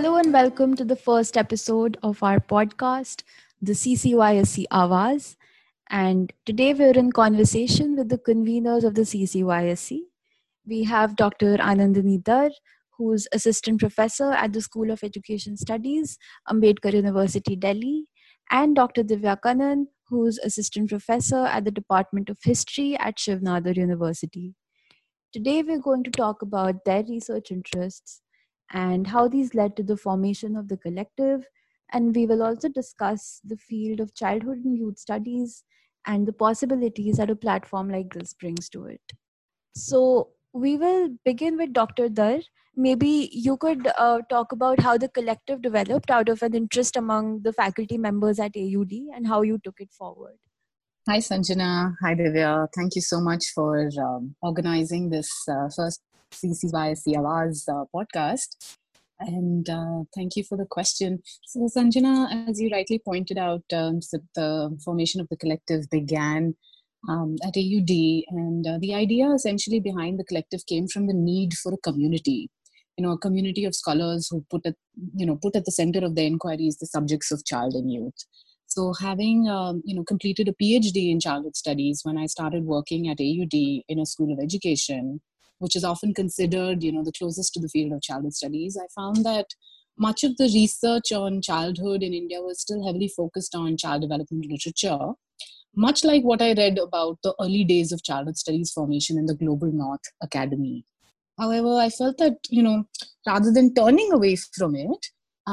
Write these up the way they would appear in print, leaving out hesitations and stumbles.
Hello and welcome to the first episode of our podcast, the CCYSC Awaz. And today we're in conversation with the conveners of the CCYSC. We have Dr. Anandini Dar, who's Assistant Professor at the School of Education Studies, Ambedkar University, Delhi, and Dr. Divya Kannan, who's Assistant Professor at the Department of History at Shiv Nadar University. Today, we're going to talk about their research interests and how these led to the formation of the collective. And we will also discuss the field of childhood and youth studies and the possibilities that a platform like this brings to it. So, we will begin with Dr. Dar. Maybe you could talk about how the collective developed out of an interest among the faculty members at AUD and how you took it forward. Hi, Sanjana. Hi, Divya. Thank you so much for organizing this first CCYSC Awaz podcast. And thank you for the question. So, Sanjana, as you rightly pointed out, the formation of the collective began at AUD. And the idea essentially behind the collective came from the need for a community. A community of scholars who put at the center of their inquiries the subjects of child and youth. So having completed a PhD in childhood studies when I started working at AUD in a school of education, which is often considered the closest to the field of childhood studies, I found that much of the research on childhood in India was still heavily focused on child development literature, much like what I read about the early days of childhood studies formation in the Global North Academy. However, I felt that rather than turning away from it,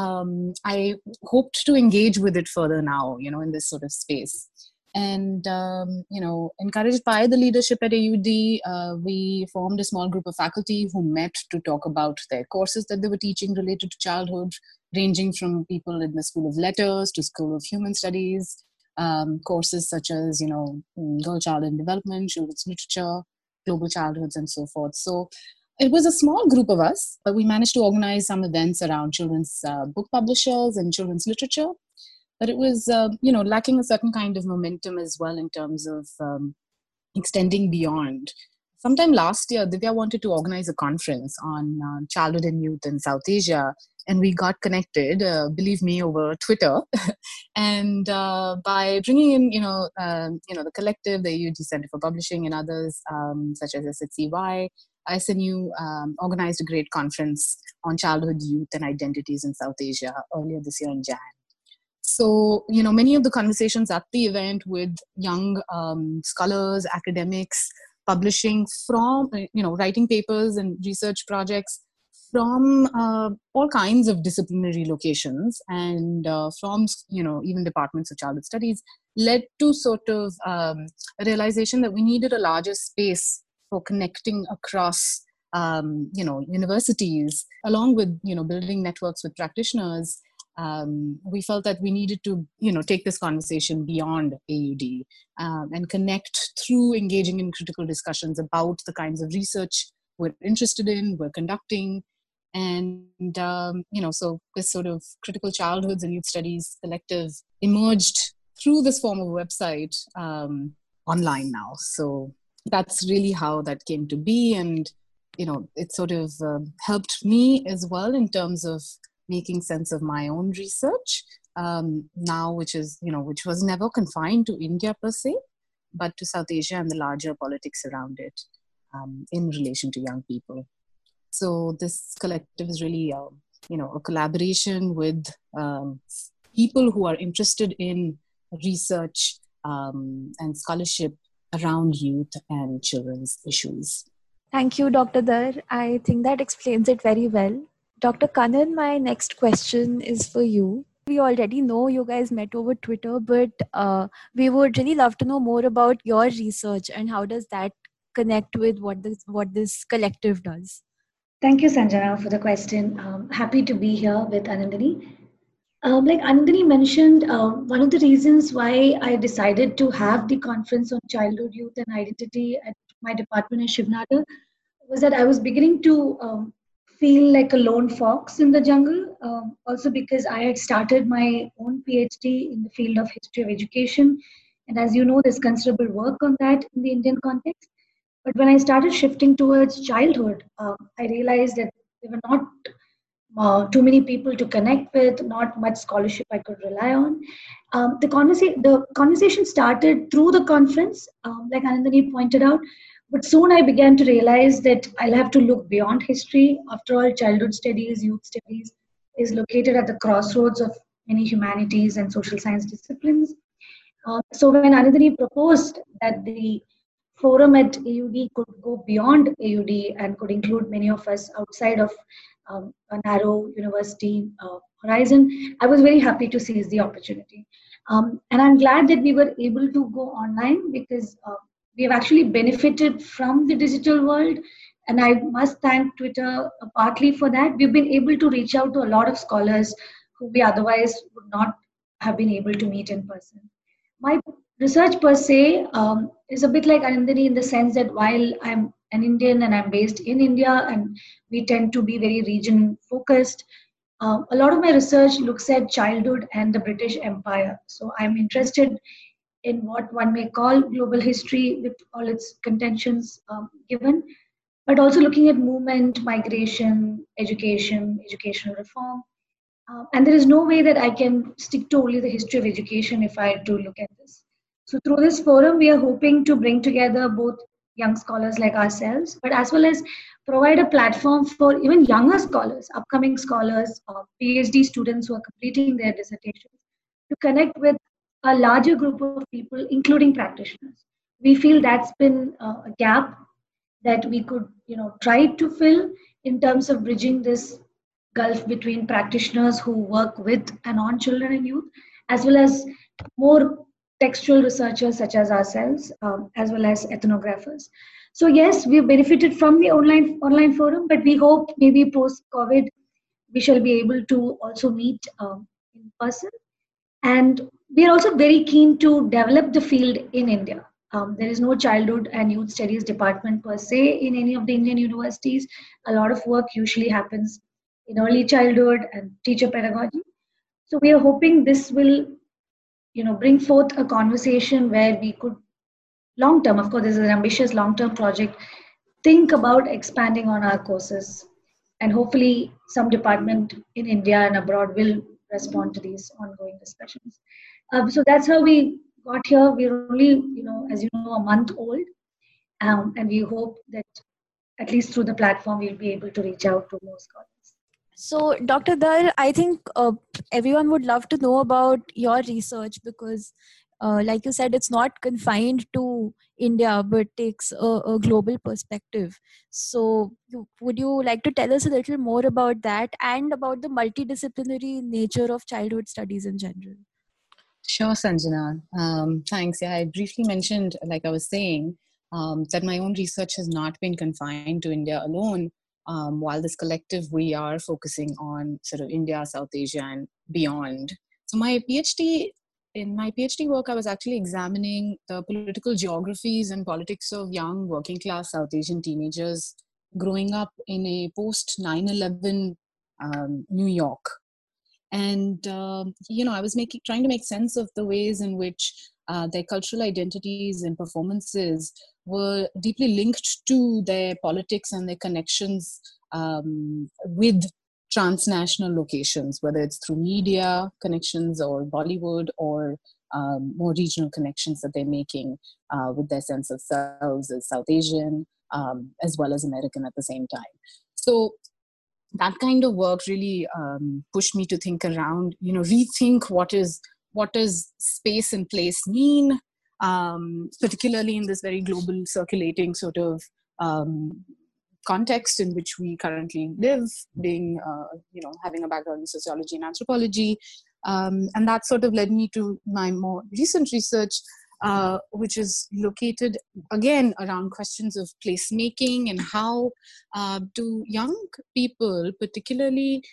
I hoped to engage with it further now, in this sort of space. And, encouraged by the leadership at AUD, we formed a small group of faculty who met to talk about their courses that they were teaching related to childhood, ranging from people in the School of Letters to School of Human Studies, courses such as, Girl, Child and Development, Children's Literature, Global Childhoods, and so forth. So it was a small group of us, but we managed to organize some events around children's book publishers and children's literature. But it was, lacking a certain kind of momentum as well in terms of extending beyond. Sometime last year, Divya wanted to organize a conference on childhood and youth in South Asia, and we got connected, believe me, over Twitter. And by bringing in, the collective, the AUD Center for Publishing, and others such as SHCY, ISNU organized a great conference on childhood, youth, and identities in South Asia earlier this year in Jan. So, many of the conversations at the event with young scholars, academics, publishing from, writing papers and research projects from all kinds of disciplinary locations and from, even departments of childhood studies, led to sort of a realization that we needed a larger space for connecting across, universities, along with, building networks with practitioners. We felt that we needed to, take this conversation beyond AUD and connect through engaging in critical discussions about the kinds of research we're interested in, we're conducting. And, so this sort of critical childhoods and youth studies collective emerged through this form of website online now. So that's really how that came to be. And, it sort of helped me as well in terms of making sense of my own research now, which was never confined to India per se, but to South Asia and the larger politics around it in relation to young people. So this collective is really, a collaboration with people who are interested in research and scholarship around youth and children's issues. Thank you, Dr. Dar. I think that explains it very well. Dr. Kannan, my next question is for you. We already know you guys met over Twitter, but we would really love to know more about your research and how does that connect with what this collective does. Thank you, Sanjana, for the question. Happy to be here with Anandini. Like Anandini mentioned, one of the reasons why I decided to have the conference on childhood, youth, and identity at my department in Shiv Nadar was that I was beginning to feel like a lone fox in the jungle. Also because I had started my own PhD in the field of history of education. And as you know, there's considerable work on that in the Indian context. But when I started shifting towards childhood, I realized that there were not too many people to connect with, not much scholarship I could rely on. The conversation started through the conference, like Anandani pointed out, but soon I began to realize that I'll have to look beyond history. After all, childhood studies, youth studies is located at the crossroads of many humanities and social science disciplines. So when Anandani proposed that the forum at AUD could go beyond AUD and could include many of us outside of a narrow university horizon, I was very happy to seize the opportunity. And I'm glad that we were able to go online because we have actually benefited from the digital world. And I must thank Twitter partly for that. We've been able to reach out to a lot of scholars who we otherwise would not have been able to meet in person. My research per se is a bit like Anandani in the sense that while I'm an Indian and I'm based in India and we tend to be very region focused, a lot of my research looks at childhood and the British Empire. So I'm interested in what one may call global history with all its contentions given, but also looking at movement, migration, education, educational reform. And there is no way that I can stick to only the history of education if I do look at this. So through this forum, we are hoping to bring together both young scholars like ourselves, but as well as provide a platform for even younger scholars, upcoming scholars, PhD students who are completing their dissertations, to connect with a larger group of people, including practitioners. We feel that's been a gap that we could, try to fill in terms of bridging this gulf between practitioners who work with and on children and youth, as well as more textual researchers such as ourselves, as well as ethnographers. So yes, we've benefited from the online forum, but we hope maybe post COVID we shall be able to also meet in person. And we are also very keen to develop the field in India. There is no childhood and youth studies department per se in any of the Indian universities. A lot of work usually happens in early childhood and teacher pedagogy. So we are hoping this will, bring forth a conversation where we could long term, of course, this is an ambitious long term project, think about expanding on our courses. And hopefully, some department in India and abroad will respond to these ongoing discussions. So that's how we got here. We're only, as you know, a month old. And we hope that at least through the platform, we'll be able to reach out to more scholars. So, Dr. Dar, I think everyone would love to know about your research because, like you said, it's not confined to India but takes a global perspective. So, would you like to tell us a little more about that and about the multidisciplinary nature of childhood studies in general? Sure, Sanjana. Thanks. Yeah, I briefly mentioned, like I was saying, that my own research has not been confined to India alone. While this collective, we are focusing on sort of India, South Asia, and beyond. So in my PhD work, I was actually examining the political geographies and politics of young working class South Asian teenagers growing up in a post 9/11 New York. And I was trying to make sense of the ways in which their cultural identities and performances were deeply linked to their politics and their connections with transnational locations, whether it's through media connections or Bollywood or more regional connections that they're making with their sense of selves as South Asian as well as American at the same time. So that kind of work really pushed me to think around, rethink what does space and place mean, particularly in this very global circulating sort of context in which we currently live, being, having a background in sociology and anthropology. And that sort of led me to my more recent research, which is located again around questions of placemaking and how do young people, particularly,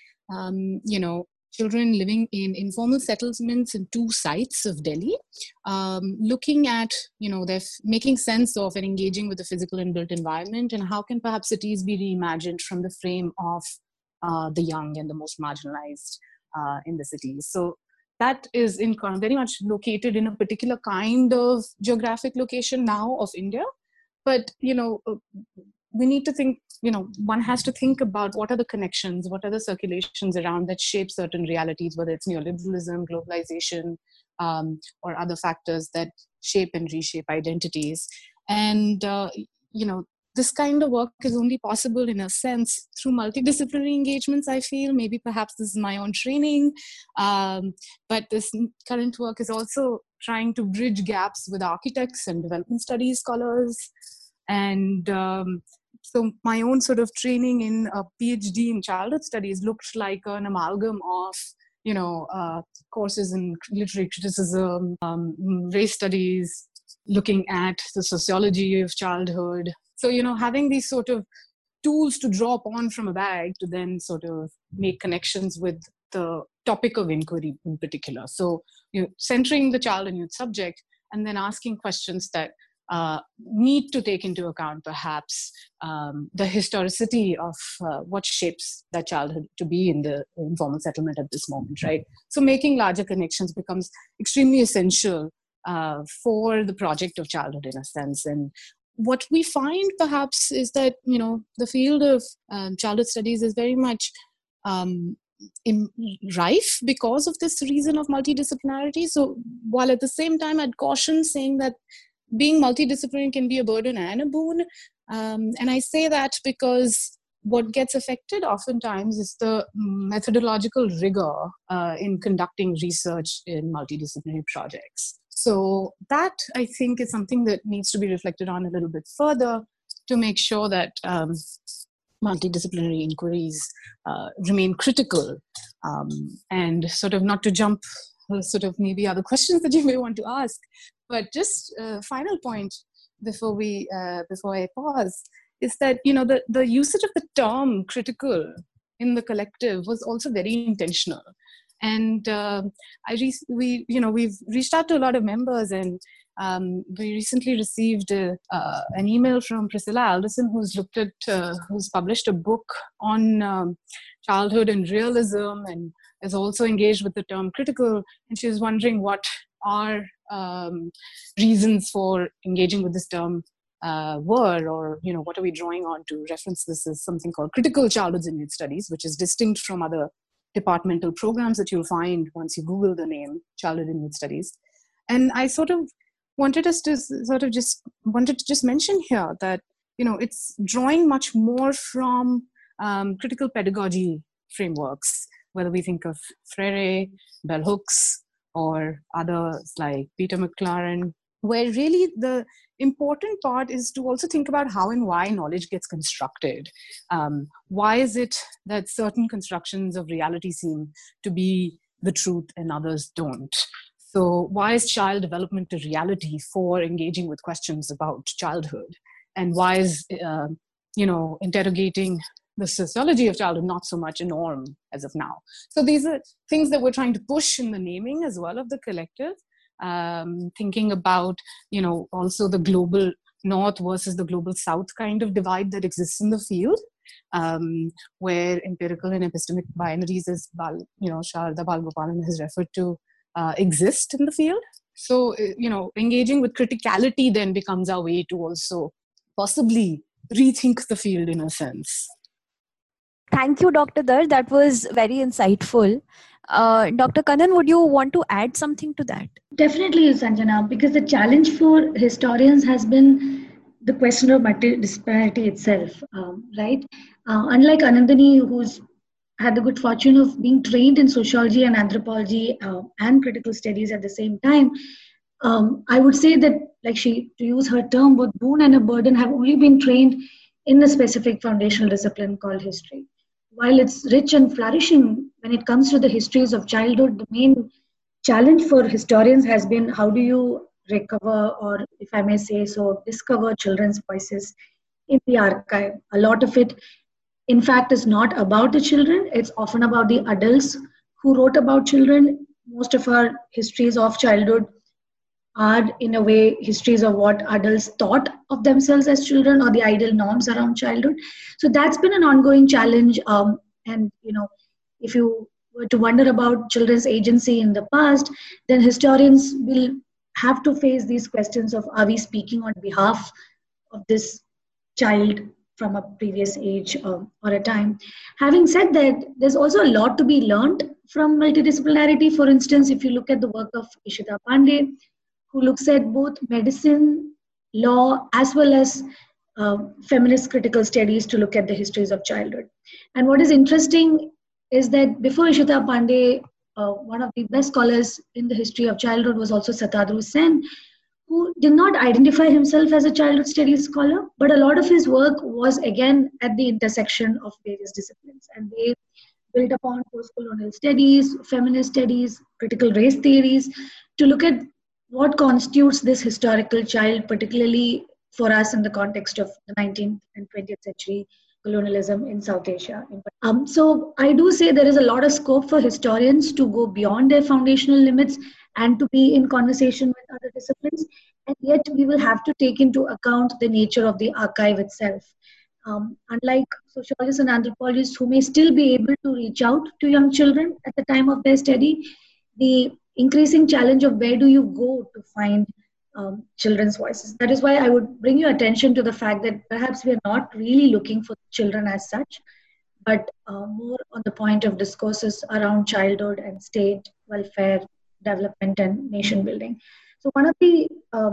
children living in informal settlements in two sites of Delhi, looking at, they're making sense of and engaging with the physical and built environment, and how can perhaps cities be reimagined from the frame of the young and the most marginalized in the cities. So that is very much located in a particular kind of geographic location now of India. But, we need to think, one has to think about what are the connections, what are the circulations around that shape certain realities, whether it's neoliberalism, globalization, or other factors that shape and reshape identities. And, this kind of work is only possible in a sense through multidisciplinary engagements, I feel. Maybe perhaps this is my own training, but this current work is also trying to bridge gaps with architects and development studies scholars. And so my own sort of training in a PhD in childhood studies looked like an amalgam of courses in literary criticism, race studies, looking at the sociology of childhood. So, having these sort of tools to draw upon from a bag to then sort of make connections with the topic of inquiry in particular. So, centering the child and youth subject and then asking questions that need to take into account perhaps the historicity of what shapes that childhood to be in the informal settlement at this moment, right? So making larger connections becomes extremely essential for the project of childhood in a sense. And what we find perhaps is that, the field of childhood studies is very much rife because of this reason of multidisciplinarity. So while at the same time I'd caution saying that being multidisciplinary can be a burden and a boon. And I say that because what gets affected oftentimes is the methodological rigor in conducting research in multidisciplinary projects. So that, I think, is something that needs to be reflected on a little bit further to make sure that multidisciplinary inquiries remain critical, and sort of not to jump sort of maybe other questions that you may want to ask. But just a final point before I pause is that, the usage of the term critical in the collective was also very intentional. And we've reached out to a lot of members, and we recently received an email from Priscilla Alderson, who's published a book on childhood and realism, and is also engaged with the term critical. And she was wondering what our reasons for engaging with this term were, or what are we drawing on to reference this as something called critical childhood and youth studies, which is distinct from other departmental programs that you'll find once you Google the name childhood and youth studies. And I sort of wanted to just mention here that it's drawing much more from critical pedagogy frameworks, whether we think of Freire, Bell Hooks, or others like Peter McLaren, where really the important part is to also think about how and why knowledge gets constructed. Why is it that certain constructions of reality seem to be the truth and others don't? So why is child development a reality for engaging with questions about childhood? And why is, interrogating the sociology of childhood not so much a norm as of now? So these are things that we're trying to push in the naming as well of the collective. Thinking about, also the global North versus the global South kind of divide that exists in the field, where empirical and epistemic binaries, as Sharda Balgopalan has referred to, exist in the field. So, engaging with criticality then becomes our way to also possibly rethink the field in a sense. Thank you, Dr. Dar. That was very insightful. Dr. Kannan, would you want to add something to that? Definitely, Sanjana, because the challenge for historians has been the question of multidisciplinarity itself, right? Unlike Anandini, who's had the good fortune of being trained in sociology and anthropology and critical studies at the same time, I would say that, to use her term, both boon and a burden have only been trained in a specific foundational discipline called history. While it's rich and flourishing when it comes to the histories of childhood, the main challenge for historians has been how do you recover, or if I may say so, discover children's voices in the archive. A lot of it, in fact, is not about the children. It's often about the adults who wrote about children. Most of our histories of childhood are, in a way, histories of what adults thought of themselves as children or the ideal norms around childhood. So that's been an ongoing challenge. And, if you were to wonder about children's agency in the past, then historians will have to face these questions of, are we speaking on behalf of this child from a previous age or a time. Having said that, there's also a lot to be learned from multidisciplinarity. For instance, if you look at the work of Ishita Pandey, who looks at both medicine, law, as well as feminist critical studies to look at the histories of childhood. And what is interesting is that before Ishita Pandey, one of the best scholars in the history of childhood was also Satadru Sen, who did not identify himself as a childhood studies scholar, but a lot of his work was again at the intersection of various disciplines. And they built upon post-colonial studies, feminist studies, critical race theories, to look at what constitutes this historical child, particularly for us in the context of the 19th and 20th century colonialism in South Asia. So I do say there is a lot of scope for historians to go beyond their foundational limits and to be in conversation with other disciplines. And yet we will have to take into account the nature of the archive itself. Unlike sociologists and anthropologists who may still be able to reach out to young children at the time of their study, the increasing challenge of where do you go to find children's voices. That is why I would bring your attention to the fact that perhaps we are not really looking for children as such, but more on the point of discourses around childhood and state, welfare, development, and nation building. So one of the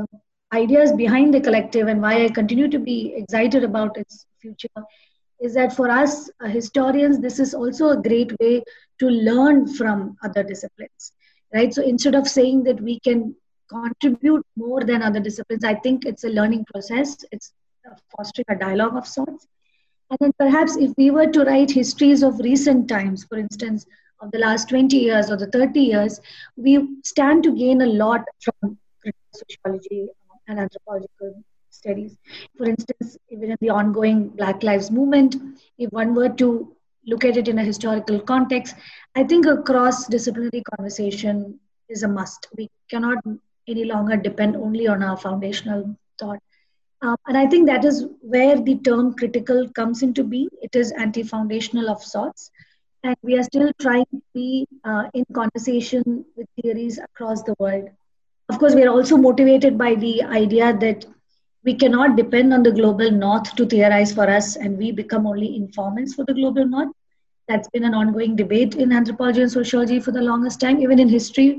ideas behind the collective and why I continue to be excited about its future is that for us historians, this is also a great way to learn from other disciplines, right? So instead of saying that we can contribute more than other disciplines, I think it's a learning process. It's fostering a dialogue of sorts. And then perhaps if we were to write histories of recent times, for instance, of the last 20 years or the 30 years, we stand to gain a lot from critical sociology and anthropological studies. For instance, even in the ongoing Black Lives Movement, if one were to look at it in a historical context, I think a cross-disciplinary conversation is a must. We cannot any longer depend only on our foundational thought. And I think that is where the term critical comes into being. It is anti-foundational of sorts. And we are still trying to be in conversation with theories across the world. Of course, we are also motivated by the idea that we cannot depend on the global north to theorize for us, and we become only informants for the global north. That's been an ongoing debate in anthropology and sociology for the longest time, even in history.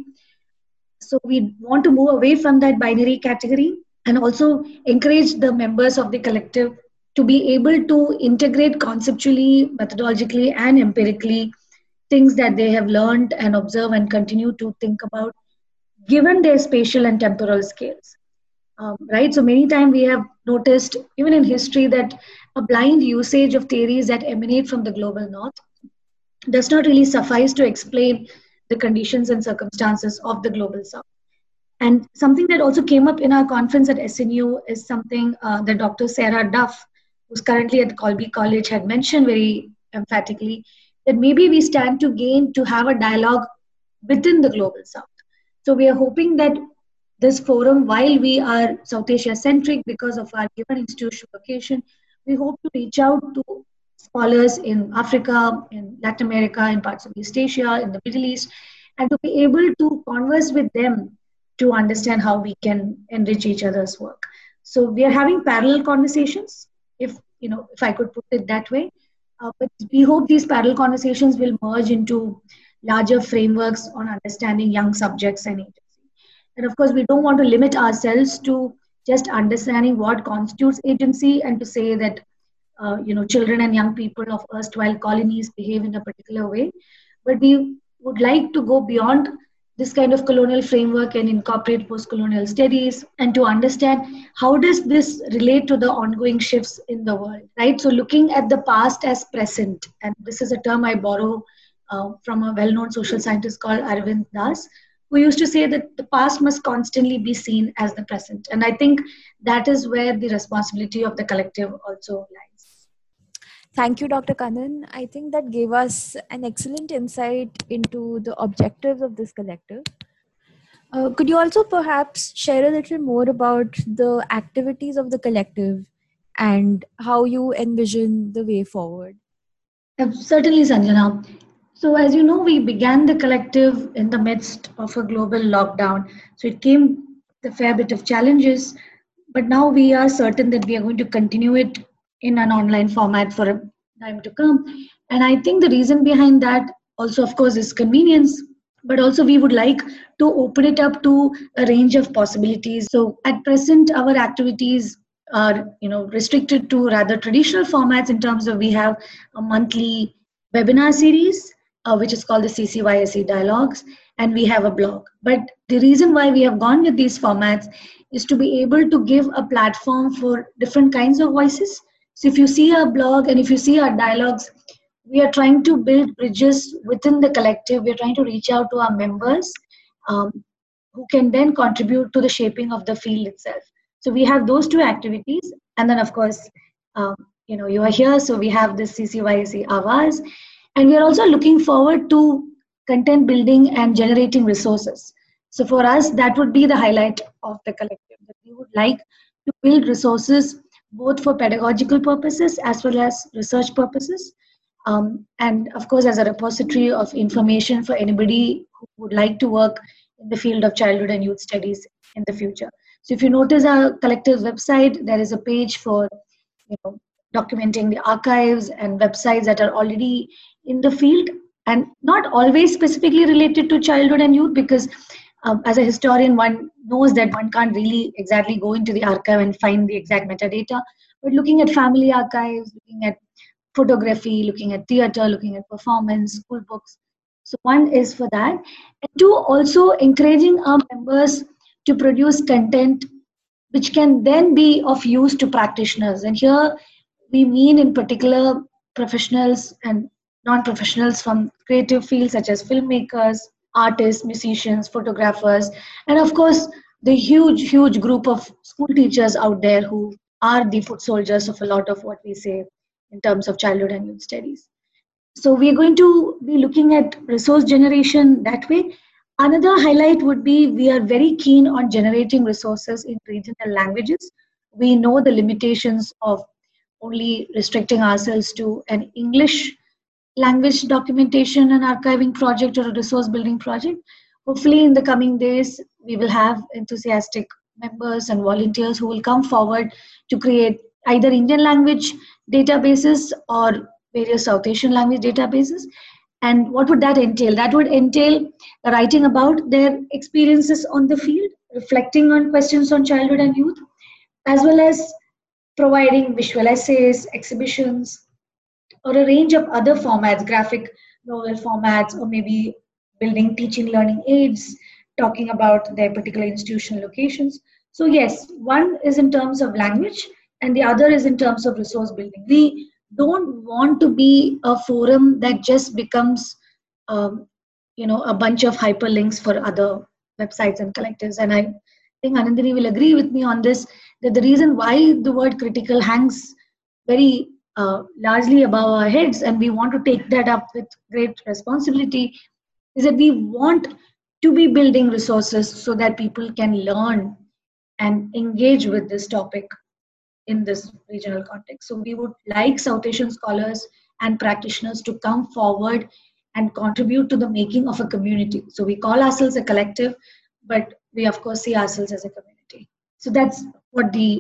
So we want to move away from that binary category and also encourage the members of the collective to be able to integrate conceptually, methodologically, and empirically things that they have learned and observe and continue to think about given their spatial and temporal scales. Right? So many times we have noticed, even in history, that a blind usage of theories that emanate from the global north does not really suffice to explain the conditions and circumstances of the global south. And something that also came up in our conference at SNU is something that Dr. Sarah Duff, who's currently at Colby College, had mentioned very emphatically, that maybe we stand to gain to have a dialogue within the global south. So we are hoping that this forum, while we are South Asia centric because of our given institutional location, we hope to reach out to scholars in Africa, in Latin America, in parts of East Asia, in the Middle East, and to be able to converse with them to understand how we can enrich each other's work. So we are having parallel conversations, if I could put it that way. But we hope these parallel conversations will merge into larger frameworks on understanding young subjects and agency. And of course, we don't want to limit ourselves to just understanding what constitutes agency and to say that children and young people of erstwhile colonies behave in a particular way. But we would like to go beyond this kind of colonial framework and incorporate post-colonial studies and to understand how does this relate to the ongoing shifts in the world, right? So looking at the past as present, and this is a term I borrow from a well-known social scientist called Arvind Das, who used to say that the past must constantly be seen as the present. And I think that is where the responsibility of the collective also lies. Thank you, Dr. Kannan. I think that gave us an excellent insight into the objectives of this collective. Could you also perhaps share a little more about the activities of the collective and how you envision the way forward? Certainly, Sanjana. So as you know, we began the collective in the midst of a global lockdown. So it came with a fair bit of challenges, but now we are certain that we are going to continue it in an online format for a time to come. And I think the reason behind that also, of course, is convenience, but also we would like to open it up to a range of possibilities. So at present, our activities are restricted to rather traditional formats in terms of we have a monthly webinar series, which is called the CCYSE Dialogues, and we have a blog. But the reason why we have gone with these formats is to be able to give a platform for different kinds of voices. So if you see our blog and if you see our dialogues, we are trying to build bridges within the collective. We're trying to reach out to our members, um, who can then contribute to the shaping of the field itself. So we have those two activities. And then, of course, you are here. So we have this CCYSE Avaz. And we are also looking forward to content building and generating resources. So for us, that would be the highlight of the collective. That we would like to build resources both for pedagogical purposes as well as research purposes. And of course, as a repository of information for anybody who would like to work in the field of childhood and youth studies in the future. So if you notice our collective website, there is a page for documenting the archives and websites that are already in the field, and not always specifically related to childhood and youth, because as a historian, one knows that one can't really exactly go into the archive and find the exact metadata. But looking at family archives, looking at photography, looking at theater, looking at performance, school books. So one is for that. And two, also encouraging our members to produce content which can then be of use to practitioners. And here we mean in particular professionals and non-professionals from creative fields such as filmmakers, artists, musicians, photographers, and of course the huge group of school teachers out there who are the foot soldiers of a lot of what we say in terms of childhood and youth studies. So we're going to be looking at resource generation that way. Another highlight would be we are very keen on generating resources in regional languages. We know the limitations of only restricting ourselves to an English language documentation and archiving project or a resource building project. Hopefully, in the coming days, we will have enthusiastic members and volunteers who will come forward to create either Indian language databases or various South Asian language databases. And what would that entail? That would entail writing about their experiences on the field, reflecting on questions on childhood and youth, as well as providing visual essays, exhibitions, or a range of other formats, graphic novel formats, or maybe building teaching learning aids, talking about their particular institutional locations. So yes, one is in terms of language and the other is in terms of resource building. We don't want to be a forum that just becomes um, a bunch of hyperlinks for other websites and collectives. And I think Anandini will agree with me on this, that the reason why the word critical hangs very largely above our heads, and we want to take that up with great responsibility, is that we want to be building resources so that people can learn and engage with this topic in this regional context. So we would like South Asian scholars and practitioners to come forward and contribute to the making of a community. So we call ourselves a collective, but we of course see ourselves as a community. So that's what the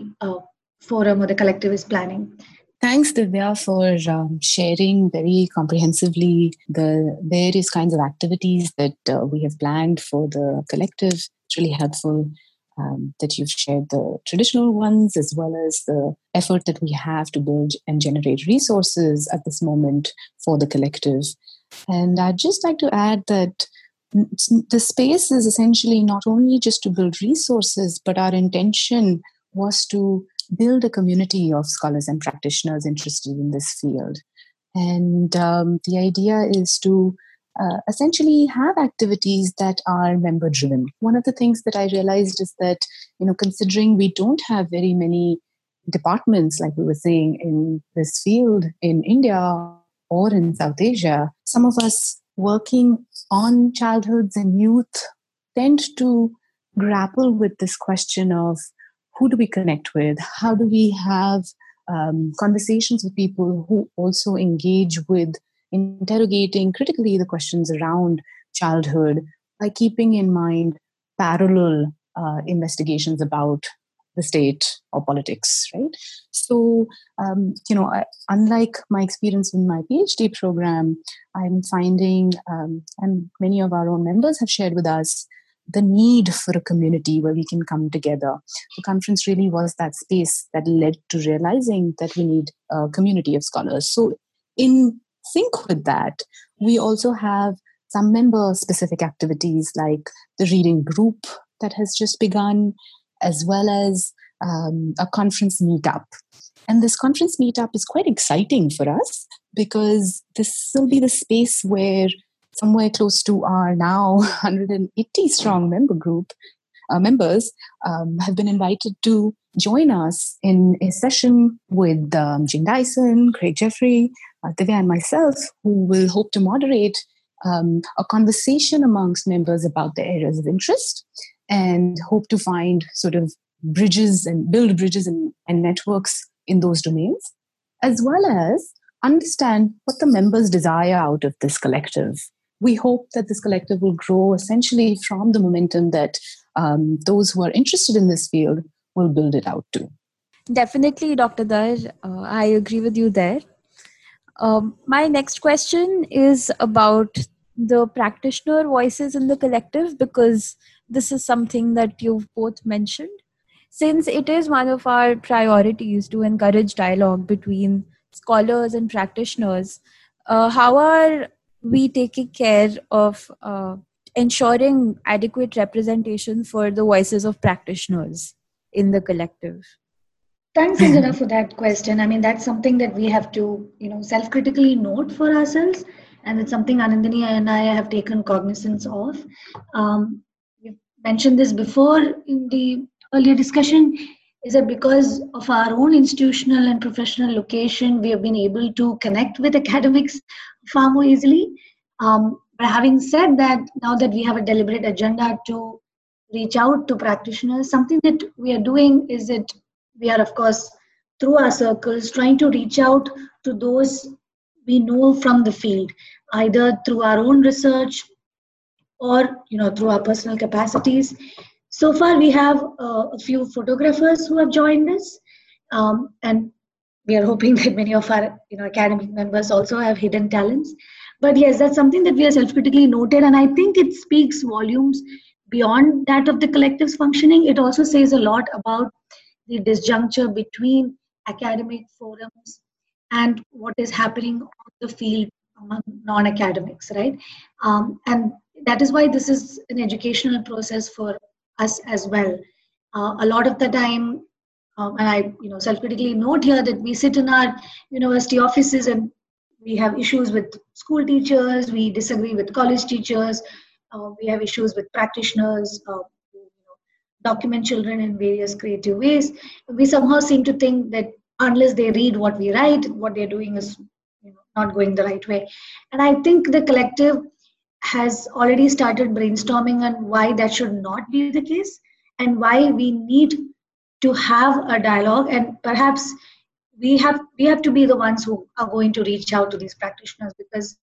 forum or the collective is planning. Thanks, Divya, for sharing very comprehensively the various kinds of activities that we have planned for the collective. It's really helpful that you've shared the traditional ones as well as the effort that we have to build and generate resources at this moment for the collective. And I'd just like to add that the space is essentially not only just to build resources, but our intention was to build a community of scholars and practitioners interested in this field. And the idea is to essentially have activities that are member driven. One of the things that I realized is that, considering we don't have very many departments, like we were saying, in this field in India or in South Asia, some of us working on childhoods and youth tend to grapple with this question of who do we connect with? How do we have conversations with people who also engage with interrogating critically the questions around childhood by keeping in mind parallel investigations about the state or politics, right? So, unlike my experience in my PhD program, I'm finding, and many of our own members have shared with us, the need for a community where we can come together. The conference really was that space that led to realizing that we need a community of scholars. So, in sync with that, we also have some member-specific activities like the reading group that has just begun, as well as a conference meetup. And this conference meetup is quite exciting for us because this will be the space where somewhere close to our now 180 strong members have been invited to join us in a session with Jane Dyson, Craig Jeffrey, Divya and myself, who will hope to moderate a conversation amongst members about their areas of interest and hope to find sort of bridges and build bridges and networks in those domains, as well as understand what the members desire out of this collective. We hope that this collective will grow essentially from the momentum that those who are interested in this field will build it out to. Definitely, Dr. Dar, I agree with you there. My next question is about the practitioner voices in the collective, because this is something that you've both mentioned. Since it is one of our priorities to encourage dialogue between scholars and practitioners, how are we taking care of ensuring adequate representation for the voices of practitioners in the collective? Thanks, Anjana, for that question. I mean, that's something that we have to, self-critically note for ourselves, and it's something Anandini and I have taken cognizance of. We've mentioned this before in the earlier discussion. Is that because of our own institutional and professional location, we have been able to connect with academics far more easily. But having said that, now that we have a deliberate agenda to reach out to practitioners, something that we are doing is that we are, of course, through our circles, trying to reach out to those we know from the field, either through our own research or through our personal capacities. So far, we have a few photographers who have joined us, and we are hoping that many of our academic members also have hidden talents. But yes, that's something that we are self-critically noted, and I think it speaks volumes beyond that of the collective's functioning. It also says a lot about the disjuncture between academic forums and what is happening on the field among non-academics, right? And that is why this is an educational process for us as well. A lot of the time, and I self-critically note here that we sit in our university offices and we have issues with school teachers, we disagree with college teachers, we have issues with practitioners, document children in various creative ways. We somehow seem to think that unless they read what we write, what they're doing is not going the right way. And I think the collective has already started brainstorming on why that should not be the case and why we need to have a dialogue, and perhaps we have to be the ones who are going to reach out to these practitioners, because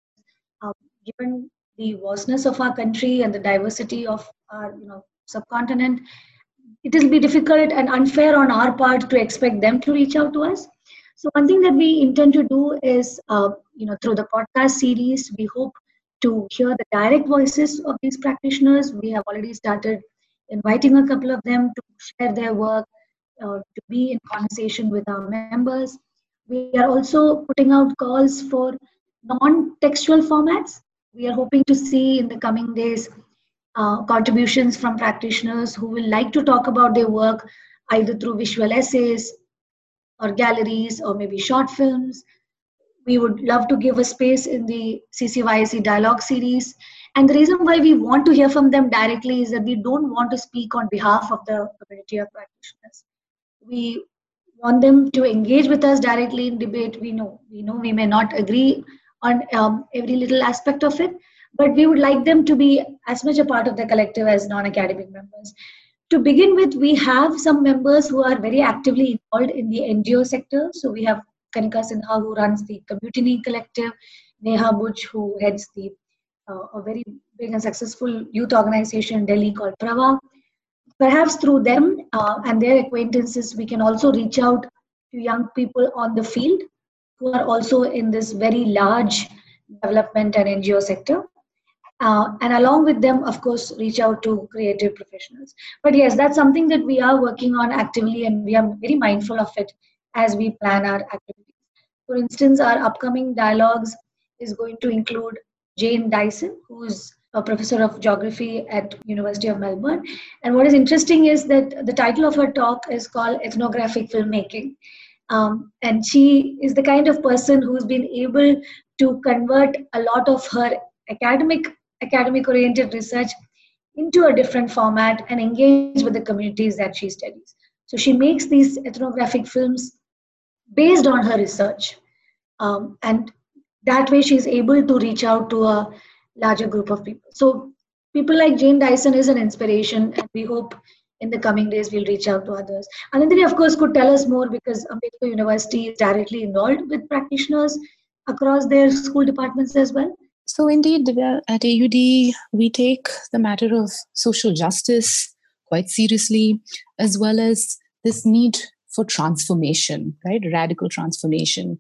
given the vastness of our country and the diversity of our subcontinent, it will be difficult and unfair on our part to expect them to reach out to us. So one thing that we intend to do is, through the podcast series, we hope to hear the direct voices of these practitioners. We have already started inviting a couple of them to share their work, to be in conversation with our members. We are also putting out calls for non-textual formats. We are hoping to see in the coming days contributions from practitioners who will like to talk about their work either through visual essays or galleries or maybe short films. We would love to give a space in the CCYSE dialogue series. And the reason why we want to hear from them directly is that we don't want to speak on behalf of the community of practitioners. We want them to engage with us directly in debate. We know we may not agree on every little aspect of it, but we would like them to be as much a part of the collective as non-academic members. To begin with, we have some members who are very actively involved in the NGO sector. So we have Kanika Sinha, who runs the Community Collective, Neha Butch, who heads a very big and successful youth organization in Delhi called Prava. Perhaps through them and their acquaintances, we can also reach out to young people on the field who are also in this very large development and NGO sector. And along with them, of course, reach out to creative professionals. But yes, that's something that we are working on actively, and we are very mindful of it as we plan our activities. For instance, our upcoming dialogues is going to include Jane Dyson, who's a professor of geography at University of Melbourne. And what is interesting is that the title of her talk is called Ethnographic Filmmaking. And she is the kind of person who's been able to convert a lot of her academic oriented research into a different format and engage with the communities that she studies. So she makes these ethnographic films based on her research. And that way she's able to reach out to a larger group of people. So people like Jane Dyson is an inspiration, and we hope in the coming days we'll reach out to others. Anandini, of course, could tell us more because Ambedkar University is directly involved with practitioners across their school departments as well. So indeed, Divya, at AUD, we take the matter of social justice quite seriously, as well as this need for transformation, right? Radical transformation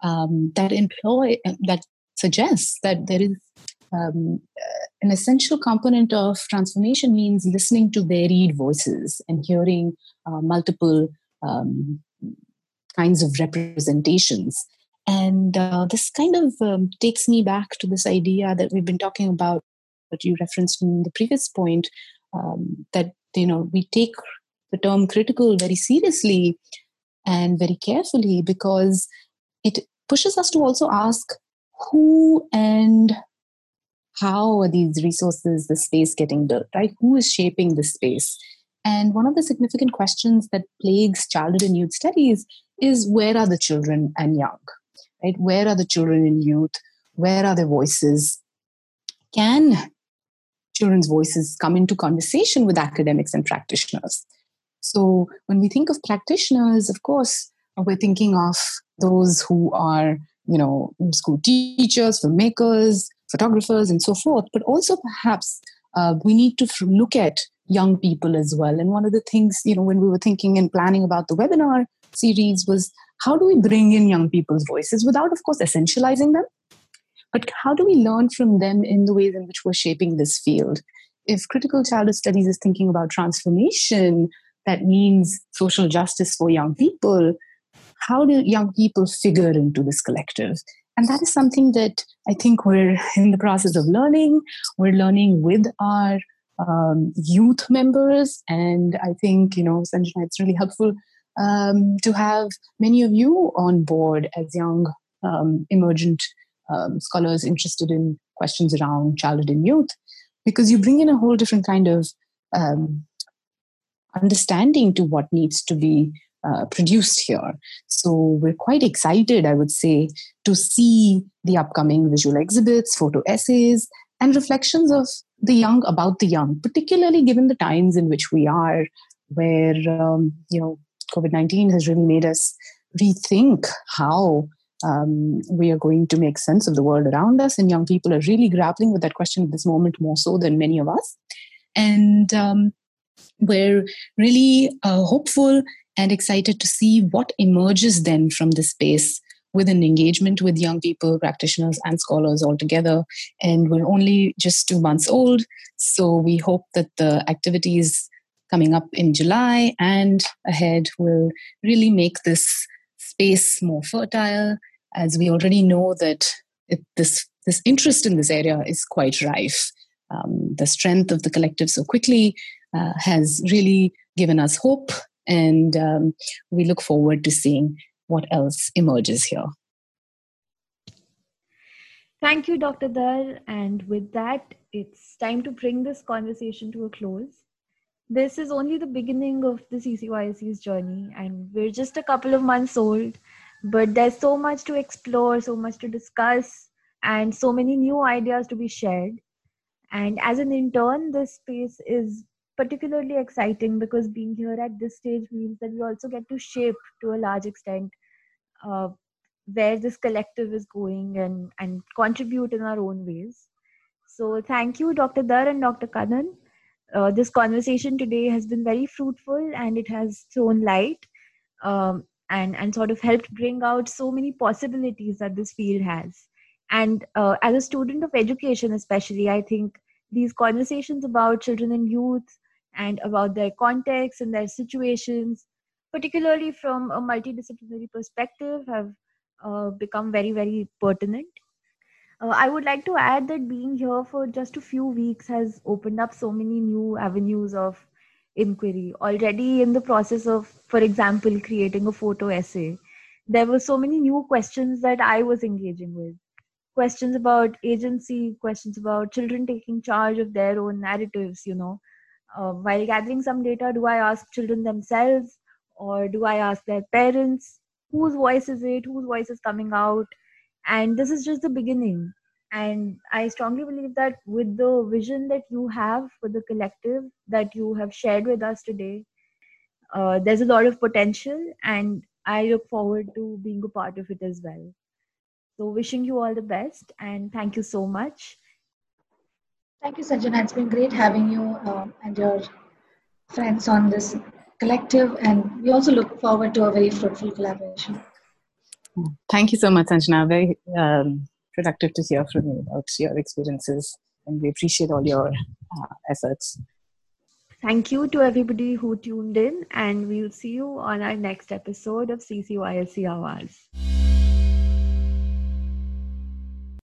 that suggests that there is an essential component of transformation means listening to varied voices and hearing multiple kinds of representations. And this kind of takes me back to this idea that we've been talking about, that you referenced in the previous point, that we take the term critical very seriously and very carefully, because it pushes us to also ask who and how are these resources, the space getting built, right? Who is shaping the space? And one of the significant questions that plagues childhood and youth studies is, where are the children and young? Right? Where are the children and youth? Where are their voices? Can children's voices come into conversation with academics and practitioners? So when we think of practitioners, of course, we're thinking of those who are, school teachers, filmmakers, photographers, and so forth. But also perhaps we need to look at young people as well. And one of the things, when we were thinking and planning about the webinar series was, how do we bring in young people's voices without, of course, essentializing them? But how do we learn from them in the ways in which we're shaping this field? If critical childhood studies is thinking about transformation, that means social justice for young people. How do young people figure into this collective? And that is something that I think we're in the process of learning. We're learning with our youth members. And I think, Sanjana, it's really helpful to have many of you on board as young emergent scholars interested in questions around childhood and youth, because you bring in a whole different kind of understanding to what needs to be produced here. So we're quite excited, I would say, to see the upcoming visual exhibits, photo essays, and reflections of the young about the young, particularly given the times in which we are, where COVID-19 has really made us rethink how we are going to make sense of the world around us. And young people are really grappling with that question at this moment more so than many of us. And we're really hopeful and excited to see what emerges then from this space with an engagement with young people, practitioners, and scholars all together. And we're only just 2 months old, so we hope that the activities coming up in July and ahead will really make this space more fertile, as we already know that this interest in this area is quite rife. The strength of the collective so quickly has really given us hope, and we look forward to seeing what else emerges here. Thank you, Dr. Dar. And with that, it's time to bring this conversation to a close. This is only the beginning of the CCYSC's journey, and we're just a couple of months old, but there's so much to explore, so much to discuss, and so many new ideas to be shared. And as an intern, this space is particularly exciting because being here at this stage means that we also get to shape to a large extent where this collective is going and contribute in our own ways. So thank you, Dr. Dar and Dr. Kanan. This conversation today has been very fruitful, and it has thrown light and sort of helped bring out so many possibilities that this field has. And as a student of education, especially, I think these conversations about children and youth and about their context and their situations, particularly from a multidisciplinary perspective, have become very, very pertinent. I would like to add that being here for just a few weeks has opened up so many new avenues of inquiry. Already in the process of, for example, creating a photo essay, there were so many new questions that I was engaging with. Questions about agency, questions about children taking charge of their own narratives, while gathering some data, do I ask children themselves or do I ask their parents? Whose voice is it? Whose voice is coming out? And this is just the beginning. And I strongly believe that with the vision that you have for the collective that you have shared with us today, there's a lot of potential, and I look forward to being a part of it as well. So, wishing you all the best, and thank you so much. Thank you, Sanjana. It's been great having you and your friends on this collective, and we also look forward to a very fruitful collaboration. Thank you so much, Sanjana. Very productive to hear from you about your experiences, and we appreciate all your efforts. Thank you to everybody who tuned in, and we'll see you on our next episode of CCYSC Awaaz.